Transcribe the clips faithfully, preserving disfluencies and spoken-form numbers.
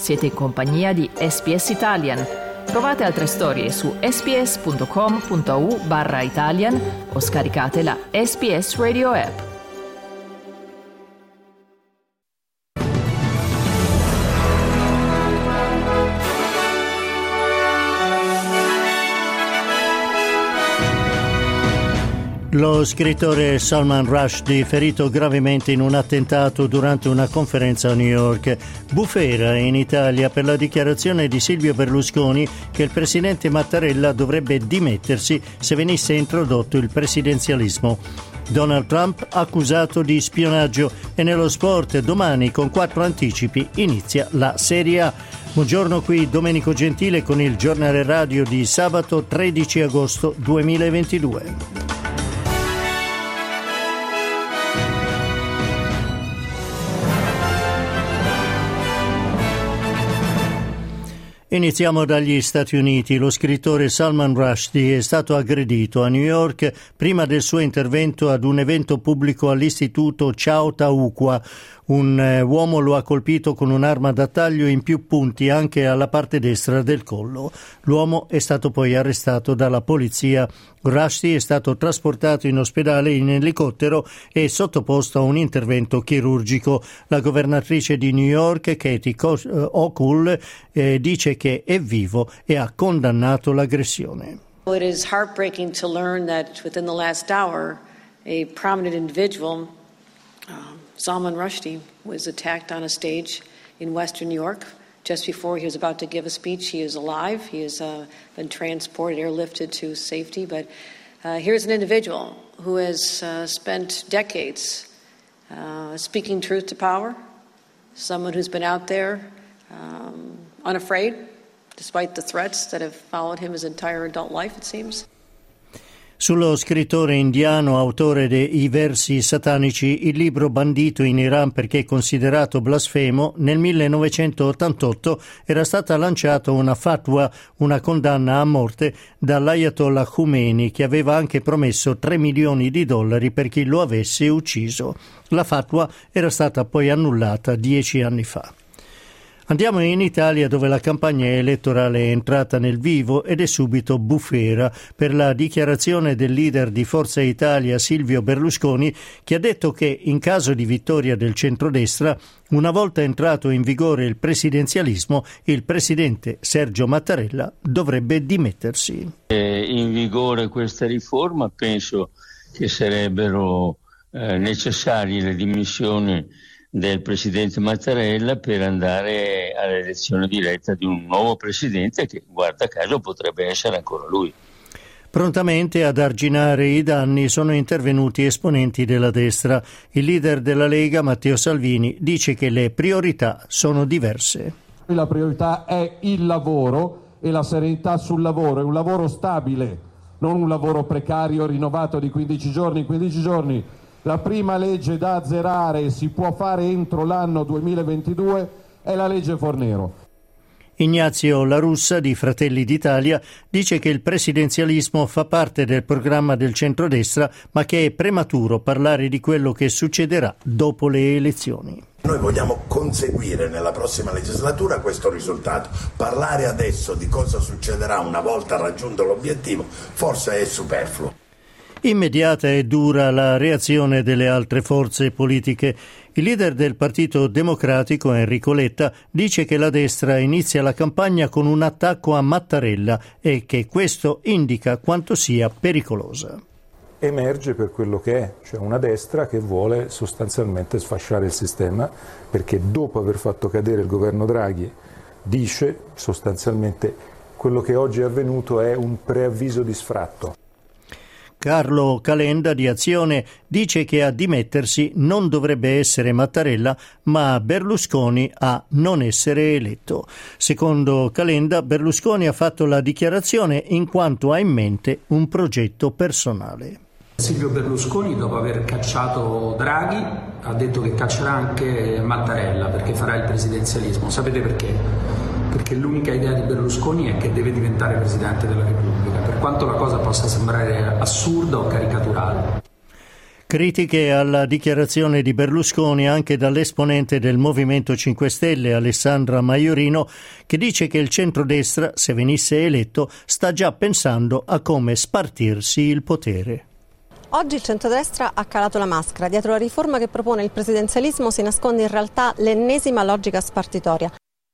Siete in compagnia di S B S Italian. Trovate altre storie su sbs.com.au barra Italian o scaricate la S B S Radio app. Lo scrittore Salman Rushdie, ferito gravemente in un attentato durante una conferenza a New York, bufera in Italia per la dichiarazione di Silvio Berlusconi che il presidente Mattarella dovrebbe dimettersi se venisse introdotto il presidenzialismo. Donald Trump accusato di spionaggio e nello sport domani con quattro anticipi inizia la Serie A. Buongiorno, qui Domenico Gentile con il giornale radio di sabato tredici agosto duemilaventidue. Iniziamo dagli Stati Uniti. Lo scrittore Salman Rushdie è stato aggredito a New York prima del suo intervento ad un evento pubblico all'istituto Chautauqua. Un eh, uomo lo ha colpito con un'arma da taglio in più punti anche alla parte destra del collo. L'uomo è stato poi arrestato dalla polizia. Rushdie è stato trasportato in ospedale in elicottero e sottoposto a un intervento chirurgico. La governatrice di New York, Kathy Hochul, eh, dice che è vivo e ha condannato l'aggressione. It is heartbreaking to learn that within the last hour a prominent individual, um, Salman Rushdie, was attacked on a stage in Western New York. Just before he was about to give a speech, he is alive. He has uh, been transported, airlifted to safety. But uh, here's an individual who has uh, spent decades uh, speaking truth to power, someone who's been out there um, unafraid, despite the threats that have followed him his entire adult life, it seems. Sullo scrittore indiano, autore dei versi satanici, il libro bandito in Iran perché considerato blasfemo, nel millenovecentottantotto era stata lanciata una fatwa, una condanna a morte dall'Ayatollah Khomeini, che aveva anche promesso tre milioni di dollari per chi lo avesse ucciso. La fatwa era stata poi annullata dieci anni fa. Andiamo in Italia, dove la campagna elettorale è entrata nel vivo ed è subito bufera per la dichiarazione del leader di Forza Italia Silvio Berlusconi, che ha detto che in caso di vittoria del centrodestra, una volta entrato in vigore il presidenzialismo, il presidente Sergio Mattarella dovrebbe dimettersi. In vigore questa riforma, penso che sarebbero eh, necessarie le dimissioni del presidente Mattarella per andare all'elezione diretta di un nuovo presidente che, guarda caso, potrebbe essere ancora lui. Prontamente ad arginare i danni sono intervenuti esponenti della destra. Il leader della Lega, Matteo Salvini, dice che le priorità sono diverse. La priorità è il lavoro e la serenità sul lavoro, è un lavoro stabile, non un lavoro precario rinnovato di quindici giorni in quindici giorni. La prima legge da azzerare si può fare entro l'anno duemilaventidue è la legge Fornero. Ignazio La Russa di Fratelli d'Italia dice che il presidenzialismo fa parte del programma del centrodestra, ma che è prematuro parlare di quello che succederà dopo le elezioni. Noi vogliamo conseguire nella prossima legislatura questo risultato. Parlare adesso di cosa succederà una volta raggiunto l'obiettivo forse è superfluo. Immediata e dura la reazione delle altre forze politiche. Il leader del Partito Democratico, Enrico Letta, dice che la destra inizia la campagna con un attacco a Mattarella e che questo indica quanto sia pericolosa. Emerge per quello che è, cioè una destra che vuole sostanzialmente sfasciare il sistema, perché dopo aver fatto cadere il governo Draghi dice sostanzialmente quello che oggi è avvenuto è un preavviso di sfratto. Carlo Calenda di Azione dice che a dimettersi non dovrebbe essere Mattarella, ma Berlusconi a non essere eletto. Secondo Calenda, Berlusconi ha fatto la dichiarazione in quanto ha in mente un progetto personale. Silvio Berlusconi, dopo aver cacciato Draghi, ha detto che caccerà anche Mattarella perché farà il presidenzialismo. Sapete perché? Perché l'unica idea di Berlusconi è che deve diventare Presidente della Repubblica, per quanto la cosa possa sembrare assurda o caricaturale. Critiche alla dichiarazione di Berlusconi anche dall'esponente del Movimento cinque Stelle, Alessandra Maiorino, che dice che il centrodestra, se venisse eletto, sta già pensando a come spartirsi il potere. Oggi il centrodestra ha calato la maschera. Dietro la riforma che propone il presidenzialismo si nasconde in realtà l'ennesima logica spartitoria.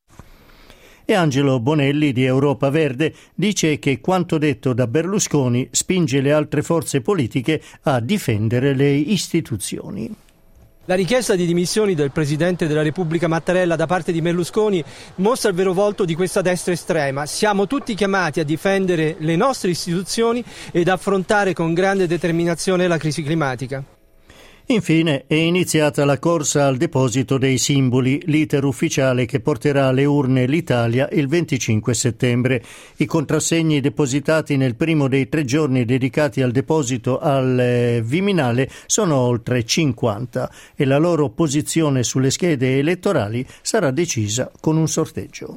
E Angelo Bonelli di Europa Verde dice che quanto detto da Berlusconi spinge le altre forze politiche a difendere le istituzioni. La richiesta di dimissioni del Presidente della Repubblica Mattarella da parte di Berlusconi mostra il vero volto di questa destra estrema. Siamo tutti chiamati a difendere le nostre istituzioni ed affrontare con grande determinazione la crisi climatica. Infine è iniziata la corsa al deposito dei simboli, l'iter ufficiale che porterà alle urne l'Italia il venticinque settembre. I contrassegni depositati nel primo dei tre giorni dedicati al deposito al Viminale sono oltre cinquanta e la loro posizione sulle schede elettorali sarà decisa con un sorteggio.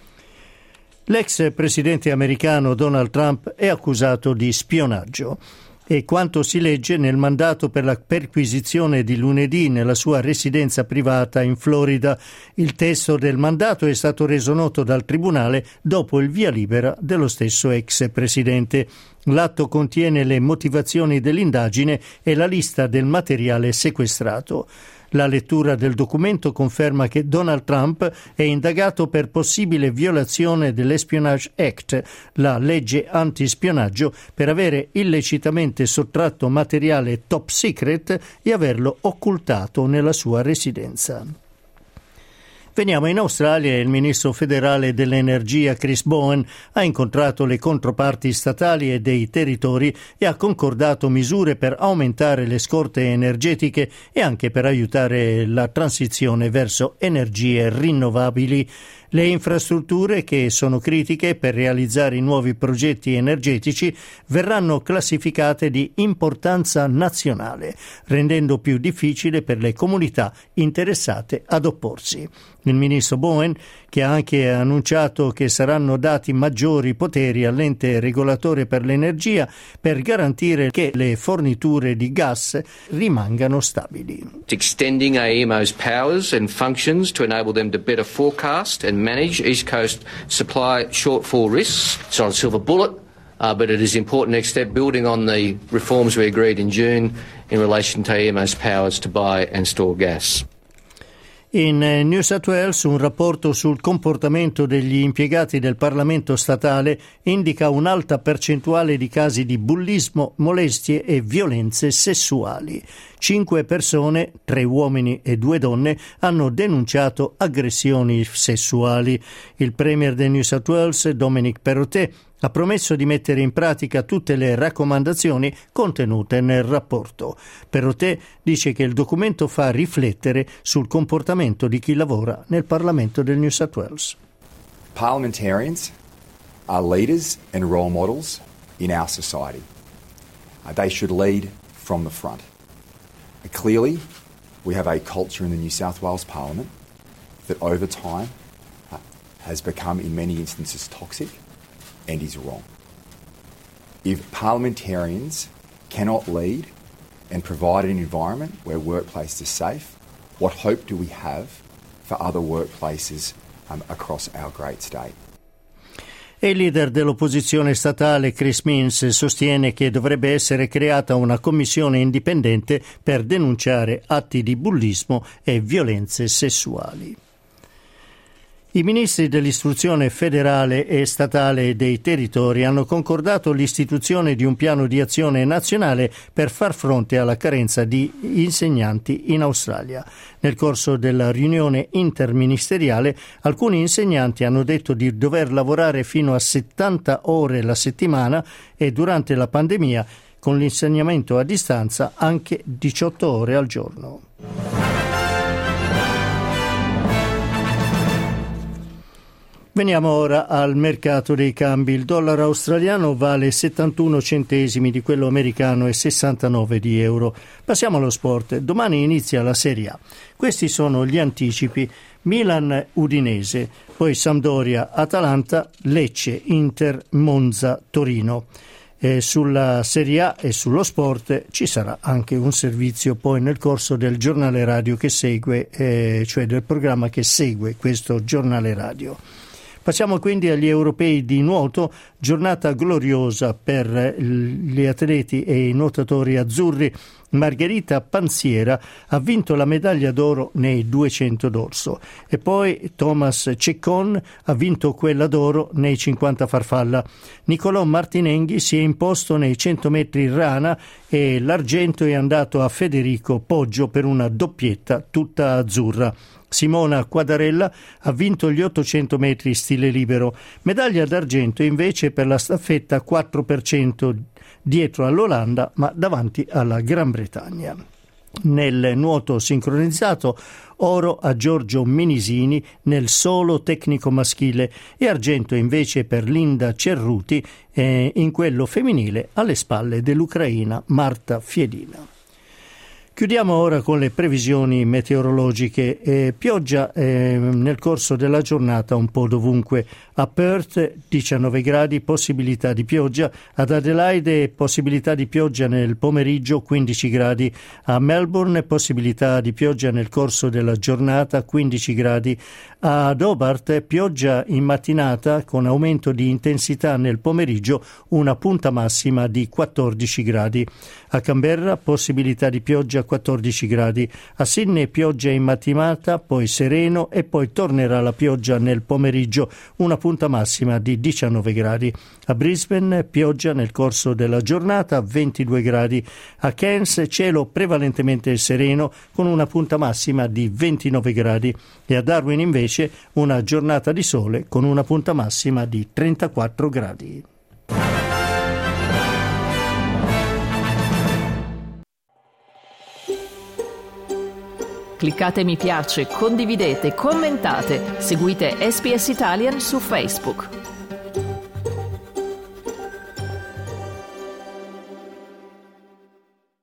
L'ex presidente americano Donald Trump è accusato di spionaggio. E quanto si legge nel mandato per la perquisizione di lunedì nella sua residenza privata in Florida. Il testo del mandato è stato reso noto dal tribunale dopo il via libera dello stesso ex presidente. L'atto contiene le motivazioni dell'indagine e la lista del materiale sequestrato. La lettura del documento conferma che Donald Trump è indagato per possibile violazione dell'Espionage Act, la legge antispionaggio, per avere illecitamente sottratto materiale top secret e averlo occultato nella sua residenza. Veniamo in Australia e il ministro federale dell'energia Chris Bowen ha incontrato le controparti statali e dei territori e ha concordato misure per aumentare le scorte energetiche e anche per aiutare la transizione verso energie rinnovabili. Le infrastrutture, che sono critiche per realizzare i nuovi progetti energetici, verranno classificate di importanza nazionale, rendendo più difficile per le comunità interessate ad opporsi. Il ministro Bowen, che ha anche annunciato che saranno dati maggiori poteri all'ente regolatore per l'energia per garantire che le forniture di gas rimangano stabili. Extending A E M O's powers and functions to enable them to better forecast and manage East Coast supply shortfall risks. It's not a silver bullet, uh, but it is an important next step building on the reforms we agreed in June in relation to A E M O's powers to buy and store gas. In New South Wales un rapporto sul comportamento degli impiegati del Parlamento statale indica un'alta percentuale di casi di bullismo, molestie e violenze sessuali. Cinque persone, tre uomini e due donne, hanno denunciato aggressioni sessuali. Il premier del New South Wales, Dominic Perrottet, ha promesso di mettere in pratica tutte le raccomandazioni contenute nel rapporto. Perrottet dice che il documento fa riflettere sul comportamento di chi lavora nel Parlamento del New South Wales. Parliamentarians are leaders and role models in our society. Uh, they should lead from the front. Uh, clearly, we have a culture in the New South Wales Parliament that over time uh, has become in many instances toxic and is wrong. If parliamentarians cannot lead and provide an environment where workplaces are safe, what hope do we have for other workplaces um, across our great state? E il leader dell'opposizione statale Chris Minns sostiene che dovrebbe essere creata una commissione indipendente per denunciare atti di bullismo e violenze sessuali. I ministri dell'istruzione federale e statale e dei territori hanno concordato l'istituzione di un piano di azione nazionale per far fronte alla carenza di insegnanti in Australia. Nel corso della riunione interministeriale, alcuni insegnanti hanno detto di dover lavorare fino a settanta ore la settimana e durante la pandemia, con l'insegnamento a distanza, anche diciotto ore al giorno. Veniamo ora al mercato dei cambi. Il dollaro australiano vale settantuno centesimi di quello americano e sessantanove di euro. Passiamo allo sport. Domani inizia la Serie A. Questi sono gli anticipi: Milan Udinese, poi Sampdoria Atalanta, Lecce, Inter, Monza, Torino. Eh, sulla Serie A e sullo sport ci sarà anche un servizio poi nel corso del giornale radio che segue, eh, cioè del programma che segue questo giornale radio. Passiamo quindi agli europei di nuoto, giornata gloriosa per gli atleti e i nuotatori azzurri. Margherita Panziera ha vinto la medaglia d'oro nei duecento dorso e poi Thomas Ceccon ha vinto quella d'oro nei cinquanta farfalla. Nicolò Martinenghi si è imposto nei cento metri rana e l'argento è andato a Federico Poggio per una doppietta tutta azzurra. Simona Quadarella ha vinto gli ottocento metri stile libero, medaglia d'argento invece per la staffetta quattro per cento dietro all'Olanda ma davanti alla Gran Bretagna. Nel nuoto sincronizzato oro a Giorgio Minisini nel solo tecnico maschile e argento invece per Linda Cerruti e in quello femminile alle spalle dell'ucraina Marta Fiedina. Chiudiamo ora con le previsioni meteorologiche. Eh, pioggia eh, nel corso della giornata un po' dovunque. A Perth diciannove gradi, possibilità di pioggia. Ad Adelaide possibilità di pioggia nel pomeriggio, quindici gradi. A Melbourne possibilità di pioggia nel corso della giornata, quindici gradi. Ad Hobart pioggia in mattinata con aumento di intensità nel pomeriggio, una punta massima di quattordici gradi. A Canberra possibilità di pioggia quattordici gradi. A Sydney pioggia in mattinata, poi sereno e poi tornerà la pioggia nel pomeriggio, una punta massima di diciannove gradi. A Brisbane pioggia nel corso della giornata, ventidue gradi. A Cairns cielo prevalentemente sereno con una punta massima di ventinove gradi e a Darwin invece una giornata di sole con una punta massima di trentaquattro gradi. Cliccate mi piace, condividete, commentate, seguite S B S Italian su Facebook.